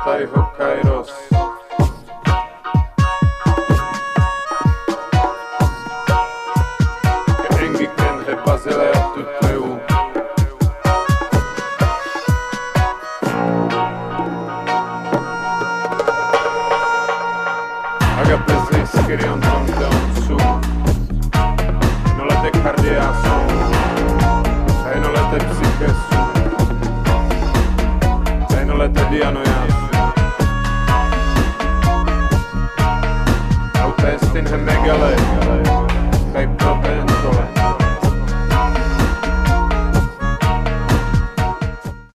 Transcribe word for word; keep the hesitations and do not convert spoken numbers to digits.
tai ho kairos. Engi ken he basilea tuteu. Agape zeis kyrion ton teon su. Nolete cardia son. Ainolete psyche su. Ainolete dianoia su. Autestin he megale.